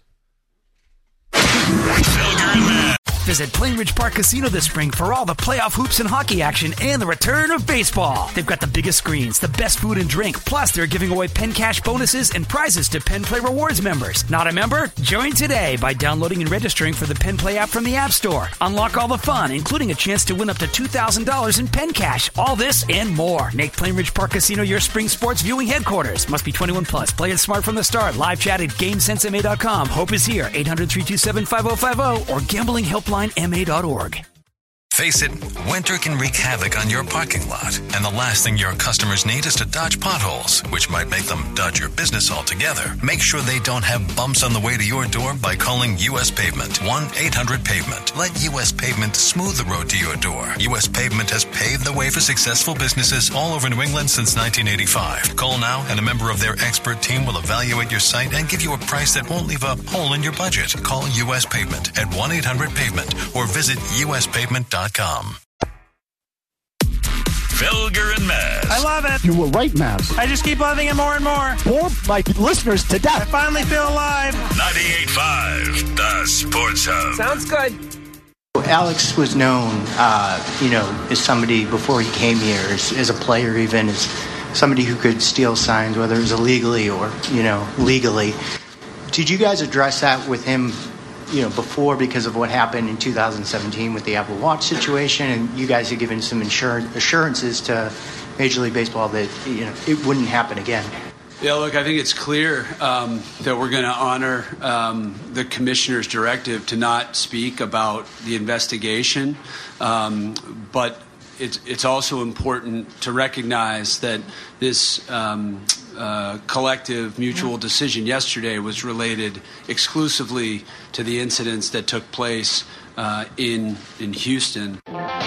Speaker 2: Visit Plainridge Park Casino this spring for all the playoff hoops and hockey action and the return of baseball. They've got the biggest screens, the best food and drink, plus they're giving away Penn Cash bonuses and prizes to Penn Play Rewards members. Not a member? Join today by downloading and registering for the Penn Play app from the App Store. Unlock all the fun, including a chance to win up to $2,000 in Penn Cash. All this and more. Make Plainridge Park Casino your spring sports viewing headquarters. Must be 21 plus. Play it smart from the start. Live chat at GameSenseMA.com. Hope is here. 800-327-5050 or gamblinghelplinema.org.
Speaker 20: Face it, winter can wreak havoc on your parking lot, and the last thing your customers need is to dodge potholes, which might make them dodge your business altogether. Make sure they don't have bumps on the way to your door by calling U.S. Pavement, 1-800-PAVEMENT. Let U.S. Pavement smooth the road to your door. U.S. Pavement has paved the way for successful businesses all over New England since 1985. Call now, and a member of their expert team will evaluate your site and give you a price that won't leave a hole in your budget. Call U.S. Pavement at 1-800-PAVEMENT or visit uspavement.com.
Speaker 4: Felger and Maz.
Speaker 21: I love it.
Speaker 11: You were right, Maz.
Speaker 21: I just keep loving it more and more.
Speaker 9: Bore my listeners to death.
Speaker 21: I finally feel alive.
Speaker 4: 98.5, the Sports Hub.
Speaker 21: Sounds good.
Speaker 22: Alex was known, as somebody before he came here, as a player even, as somebody who could steal signs, whether it was illegally or, legally. Did you guys address that with him before because of what happened in 2017 with the Apple Watch situation, and you guys had given some assurances to Major League Baseball that it wouldn't happen again?
Speaker 8: Yeah, look, I think it's clear that we're going to honor the commissioner's directive to not speak about the investigation, but it's also important to recognize that this collective mutual decision yesterday was related exclusively to the incidents that took place in Houston.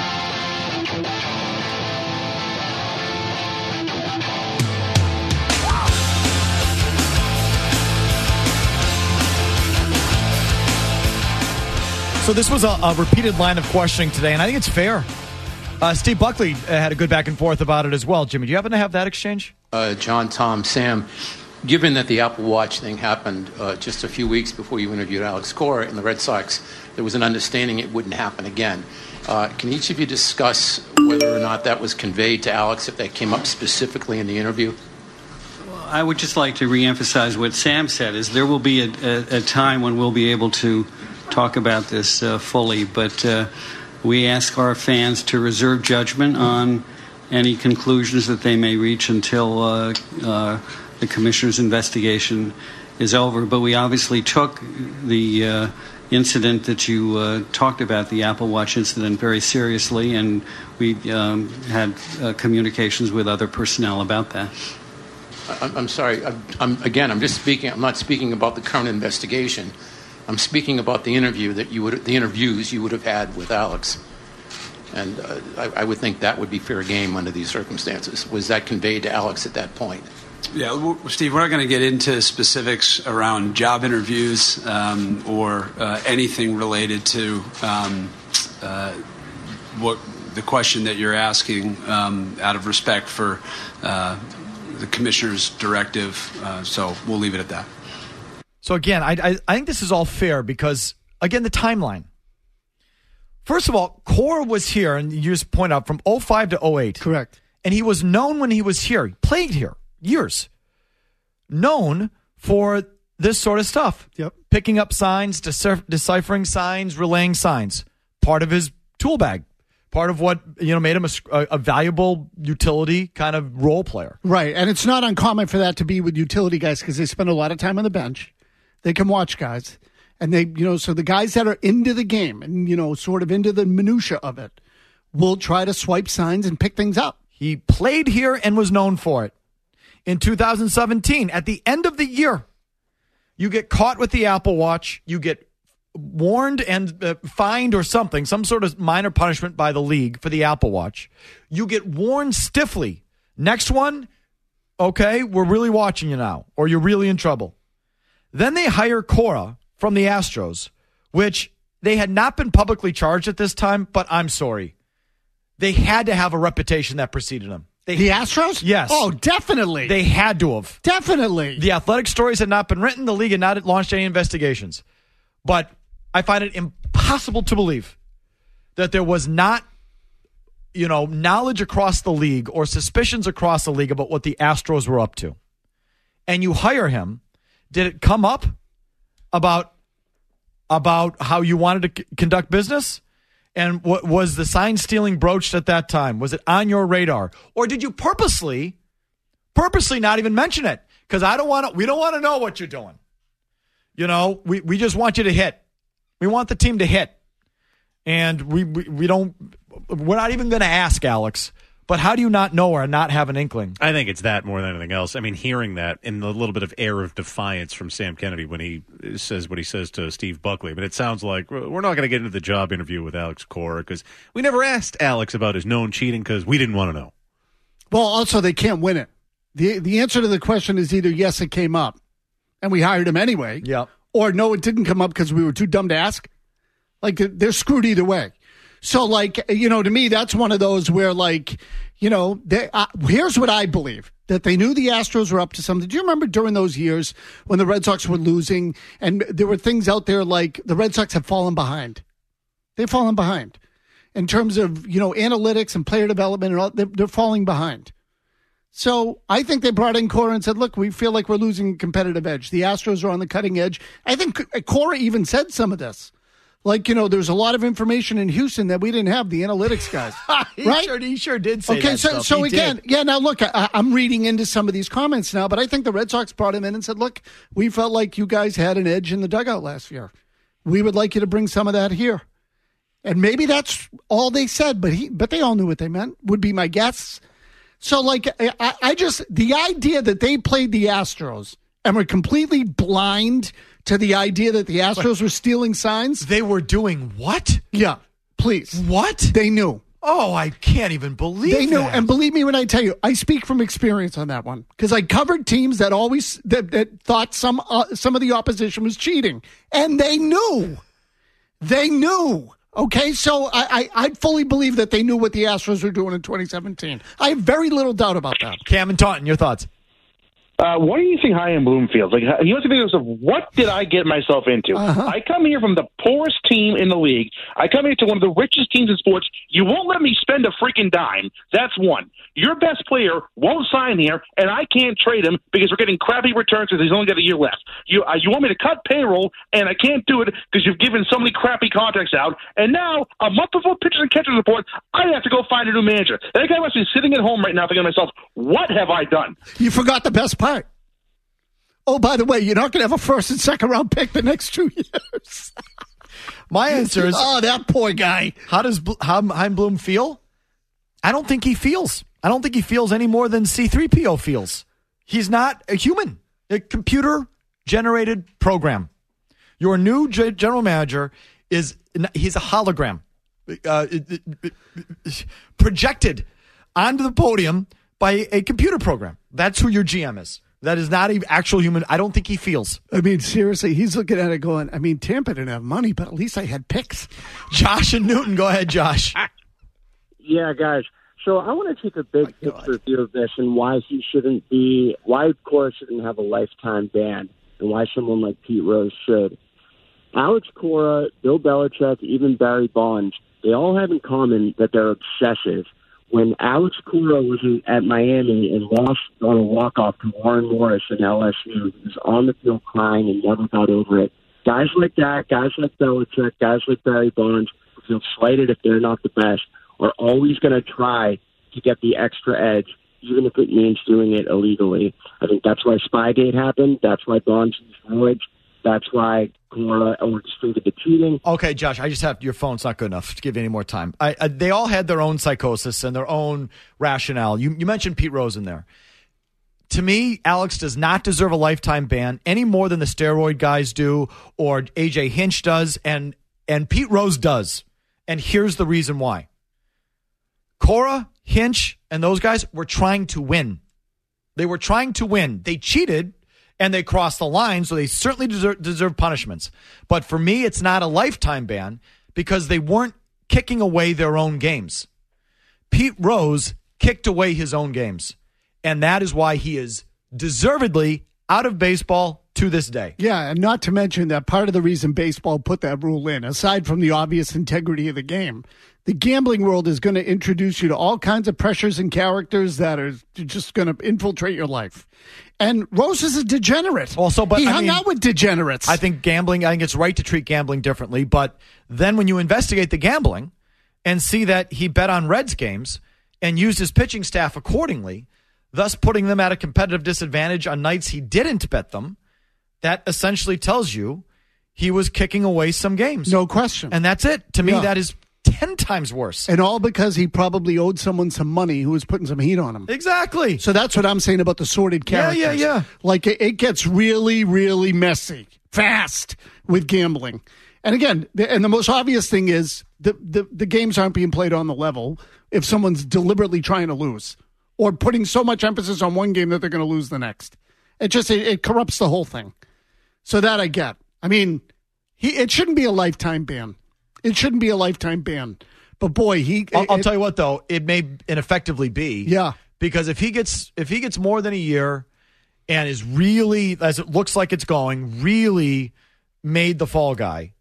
Speaker 9: So this was a repeated line of questioning today, and I think it's fair. Steve Buckley had a good back and forth about it as well. Jimmy, do you happen to have that exchange?
Speaker 23: John, Tom, Sam, given that the Apple Watch thing happened just a few weeks before you interviewed Alex Cora in the Red Sox, there was an understanding it wouldn't happen again. Can each of you discuss whether or not that was conveyed to Alex, if that came up specifically in the interview?
Speaker 24: I would just like to reemphasize what Sam said, is there will be a time when we'll be able to talk about this fully, but we ask our fans to reserve judgment on any conclusions that they may reach until the commissioner's investigation is over. But we obviously took the incident that you talked about, the Apple Watch incident, very seriously, and we had communications with other personnel about that.
Speaker 23: I'm sorry. I'm just speaking. I'm not speaking about the current investigation. I'm speaking about the interview the interviews you would have had with Alex, and I would think that would be fair game under these circumstances. Was that conveyed to Alex at that point?
Speaker 8: Yeah, Steve, we're not going to get into specifics around job interviews or anything related to what the question that you're asking out of respect for the commissioner's directive. So we'll leave it at that.
Speaker 9: So again, I think this is all fair because, again, the timeline. First of all, Cora was here, and you just point out, from 05 to 08.
Speaker 11: Correct.
Speaker 9: And he was known when he was here. He played here years. Known for this sort of stuff.
Speaker 11: Yep.
Speaker 9: Picking up signs, deciphering signs, relaying signs. Part of his tool bag. Part of what made him a valuable utility kind of role player.
Speaker 11: Right, and it's not uncommon for that to be with utility guys because they spend a lot of time on the bench. They can watch guys, and they so the guys that are into the game and sort of into the minutia of it will try to swipe signs and pick things up.
Speaker 9: He played here and was known for it. In 2017, at the end of the year, you get caught with the Apple Watch, you get warned and fined or something, some sort of minor punishment by the league for the Apple Watch. You get warned stiffly. Next one, okay, we're really watching you now, or you're really in trouble. Then they hire Cora from the Astros, which they had not been publicly charged at this time, but I'm sorry. They had to have a reputation that preceded them.
Speaker 11: The Astros?
Speaker 9: Yes.
Speaker 11: Oh, definitely.
Speaker 9: They had to have.
Speaker 11: Definitely.
Speaker 9: The athletic stories had not been written. The league had not launched any investigations. But I find it impossible to believe that there was not, knowledge across the league or suspicions across the league about what the Astros were up to. And you hire him. Did it come up about how you wanted to conduct business? And what was the sign stealing broached at that time? Was it on your radar? Or did you purposely not even mention it? Because we don't want to know what you're doing. We just want you to hit. We want the team to hit. And we're not even going to ask, Alex. But how do you not know or not have an inkling?
Speaker 10: I think it's that more than anything else. I mean, hearing that in the little bit of air of defiance from Sam Kennedy when he says what he says to Steve Buckley. But it sounds like we're not going to get into the job interview with Alex Cora because we never asked Alex about his known cheating because we didn't want to know.
Speaker 11: Well, also, they can't win it. The answer to the question is either yes, it came up, and we hired him anyway.
Speaker 9: Yeah.
Speaker 11: Or no, it didn't come up because we were too dumb to ask. Like, they're screwed either way. So, to me, that's one of those where, here's what I believe, that they knew the Astros were up to something. Do you remember during those years when the Red Sox were losing and there were things out there like the Red Sox have fallen behind? They've fallen behind in terms of, analytics and player development and all. They're falling behind. So I think they brought in Cora and said, look, we feel like we're losing competitive edge. The Astros are on the cutting edge. I think Cora even said some of this. There's a lot of information in Houston that we didn't have, the analytics guys. Right?
Speaker 9: He sure did say that.
Speaker 11: Okay, so
Speaker 9: he
Speaker 11: again,
Speaker 9: did.
Speaker 11: now look, I'm reading into some of these comments now, but I think the Red Sox brought him in and said, look, we felt like you guys had an edge in the dugout last year. We would like you to bring some of that here. And maybe that's all they said, but they all knew what they meant, would be my guess. So, the idea that they played the Astros and were completely blind to the idea that the Astros were stealing signs.
Speaker 9: They were doing what?
Speaker 11: Yeah, please.
Speaker 9: What?
Speaker 11: They knew.
Speaker 9: Oh, I can't even believe
Speaker 11: they knew.
Speaker 9: that.
Speaker 11: And believe me when I tell you, I speak from experience on that one because I covered teams that always that thought some of the opposition was cheating, and they knew. They knew. Okay, so I fully believe that they knew what the Astros were doing in 2017. I have very little doubt about that.
Speaker 9: Cam and Taunton, your thoughts?
Speaker 1: What do you think Chaim Bloom feels? Like, he must be thinking to himself, what did I get myself into? I come here from the poorest team in the league. I come here to one of the richest teams in sports. You won't let me spend a freaking dime. That's one. Your best player won't sign here, and I can't trade him because we're getting crappy returns because he's only got a year left. You want me to cut payroll, and I can't do it because you've given so many crappy contracts out. And now, a month before pitchers and catchers report, I have to go find a new manager. That guy must be sitting at home right now thinking to myself, what have I done?
Speaker 11: You forgot the best part. Oh, by the way, you're not going to have a first and second round pick the next 2 years.
Speaker 9: My answer is...
Speaker 11: Oh, that poor guy.
Speaker 9: How does Chaim Bloom feel? I don't think he feels. I don't think he feels any more than C-3PO feels. He's not a human. A computer-generated program. Your new general manager he's a hologram. Projected onto the podium by a computer program. That's who your GM is. That is not an actual human. I don't think he feels.
Speaker 11: I mean, seriously, he's looking at it going, Tampa didn't have money, but at least I had picks.
Speaker 9: Josh and Newton. Go ahead, Josh.
Speaker 3: Yeah, guys. So I want to take a big picture view of this and why Cora shouldn't have a lifetime ban and why someone like Pete Rose should. Alex Cora, Bill Belichick, even Barry Bonds, they all have in common that they're obsessive. When Alex Cora was at Miami and lost on a walk-off to Warren Morris in LSU, he was on the field crying and never got over it. Guys like that, guys like Belichick, guys like Barry Bonds feel slighted if they're not the best. are always going to try to get the extra edge, even if it means doing it illegally. I think that's why Spygate happened. That's why Bonds used Voyage. That's why Cora orchestrated the cheating.
Speaker 9: Okay, Josh, I just have your phone's not good enough to give you any more time. They all had their own psychosis and their own rationale. You mentioned Pete Rose in there. To me, Alex does not deserve a lifetime ban any more than the steroid guys do or AJ Hinch does, and Pete Rose does. And here's the reason why. Cora, Hinch, and those guys were trying to win. They were trying to win. They cheated, and they crossed the line, so they certainly deserve punishments. But for me, it's not a lifetime ban because they weren't kicking away their own games. Pete Rose kicked away his own games, and that is why he is deservedly out of baseball to this day.
Speaker 11: Yeah, and not to mention that part of the reason baseball put that rule in, aside from the obvious integrity of the game, the gambling world is going to introduce you to all kinds of pressures and characters that are just going to infiltrate your life. And Rose is a degenerate.
Speaker 9: Also, but
Speaker 11: he hung out with degenerates.
Speaker 9: I think it's right to treat gambling differently. But then when you investigate the gambling and see that he bet on Reds games and used his pitching staff accordingly, thus putting them at a competitive disadvantage on nights he didn't bet them, that essentially tells you he was kicking away some games.
Speaker 11: No question.
Speaker 9: And that's it. To me, that is 10 times worse.
Speaker 11: And all because he probably owed someone some money who was putting some heat on him.
Speaker 9: Exactly.
Speaker 11: So that's what I'm saying about the sordid characters.
Speaker 9: Yeah.
Speaker 11: Like it gets really, really messy fast with gambling. And again, the most obvious thing is the games aren't being played on the level if someone's deliberately trying to lose or putting so much emphasis on one game that they're going to lose the next. It corrupts the whole thing. So that I get. I mean, it shouldn't be a lifetime ban. It shouldn't be a lifetime ban. But boy,
Speaker 9: I'll tell you what though, it may ineffectively be.
Speaker 11: Yeah.
Speaker 9: Because if he gets more than a year and is really, as it looks like it's going, really made the fall guy,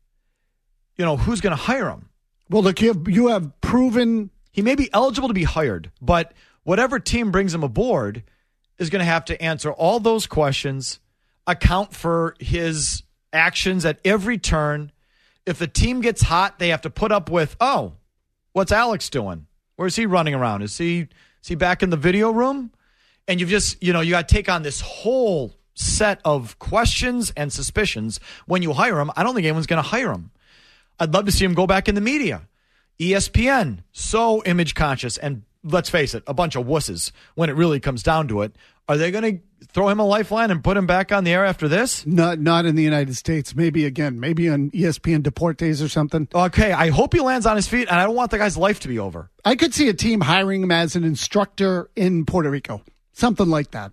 Speaker 9: who's going to hire him?
Speaker 11: Well, look, you have proven
Speaker 9: he may be eligible to be hired, but whatever team brings him aboard is going to have to answer all those questions, account for his actions at every turn. If the team gets hot, they have to put up with, what's Alex doing? Where's he running around? Is he back in the video room? And you've just, you got to take on this whole set of questions and suspicions when you hire him. I don't think anyone's going to hire him. I'd love to see him go back in the media. ESPN, so image conscious, and let's face it, a bunch of wusses when it really comes down to it. Are they going to throw him a lifeline and put him back on the air after this?
Speaker 11: Not in the United States. Maybe on ESPN Deportes or something.
Speaker 9: Okay, I hope he lands on his feet, and I don't want the guy's life to be over.
Speaker 11: I could see a team hiring him as an instructor in Puerto Rico. Something like that.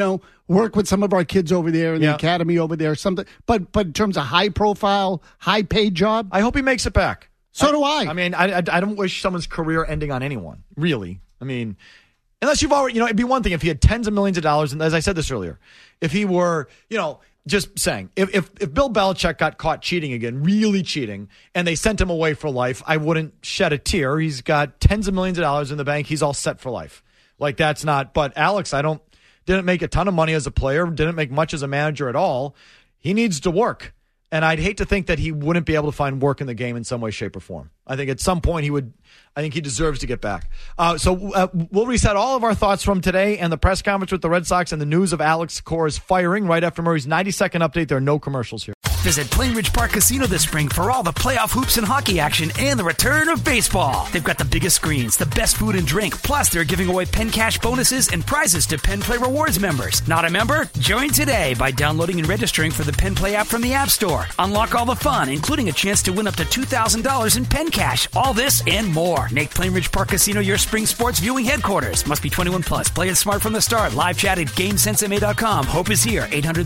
Speaker 11: Work with some of our kids over there in the academy over there. Something, but in terms of high profile, high paid job,
Speaker 9: I hope he makes it back.
Speaker 11: So do I.
Speaker 9: I mean, I don't wish someone's career ending on anyone. Really, I mean. Unless you've already, it'd be one thing if he had tens of millions of dollars. And as I said this earlier, if he were, just saying, if Bill Belichick got caught cheating again, really cheating, and they sent him away for life, I wouldn't shed a tear. He's got tens of millions of dollars in the bank. He's all set for life. Like that's not, but Alex, didn't make a ton of money as a player, didn't make much as a manager at all. He needs to work. And I'd hate to think that he wouldn't be able to find work in the game in some way, shape, or form. I think at some point I think he deserves to get back. So we'll reset all of our thoughts from today and the press conference with the Red Sox and the news of Alex Cora's firing right after Murray's 90-second update. There are no commercials here.
Speaker 2: Visit Plainridge Park Casino this spring for all the playoff hoops and hockey action and the return of baseball. They've got the biggest screens, the best food and drink, plus they're giving away Penn Cash bonuses and prizes to Penn Play Rewards members. Not a member? Join today by downloading and registering for the Penn Play app from the App Store. Unlock all the fun, including a chance to win up to $2,000 in Penn Cash. All this and more. Make Plainridge Park Casino your spring sports viewing headquarters. Must be 21 plus. Play it smart from the start. Live chat at GameSenseMA.com. Hope is here.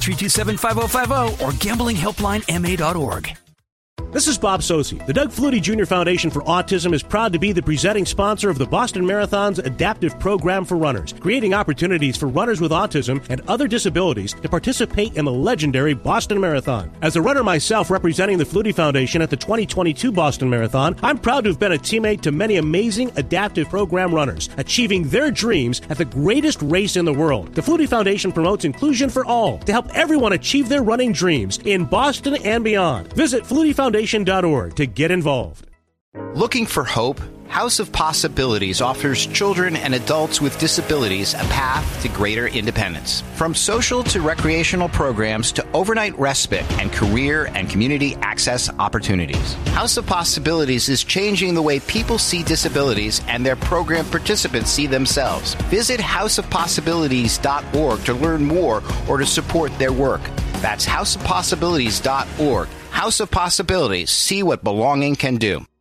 Speaker 2: 800-327-5050 or GamblingHelplineMA.org.
Speaker 6: This is Bob Sosi. The Doug Flutie Jr. Foundation for Autism is proud to be the presenting sponsor of the Boston Marathon's adaptive program for runners, creating opportunities for runners with autism and other disabilities to participate in the legendary Boston Marathon. As a runner myself representing the Flutie Foundation at the 2022 Boston Marathon, I'm proud to have been a teammate to many amazing adaptive program runners, achieving their dreams at the greatest race in the world. The Flutie Foundation promotes inclusion for all to help everyone achieve their running dreams in Boston and beyond. Visit FlutieFoundation.org to get involved.
Speaker 17: Looking for hope? House of Possibilities offers children and adults with disabilities a path to greater independence. From social to recreational programs to overnight respite and career and community access opportunities. House of Possibilities is changing the way people see disabilities and their program participants see themselves. Visit houseofpossibilities.org to learn more or to support their work. That's houseofpossibilities.org. House of Possibilities. See what belonging can do.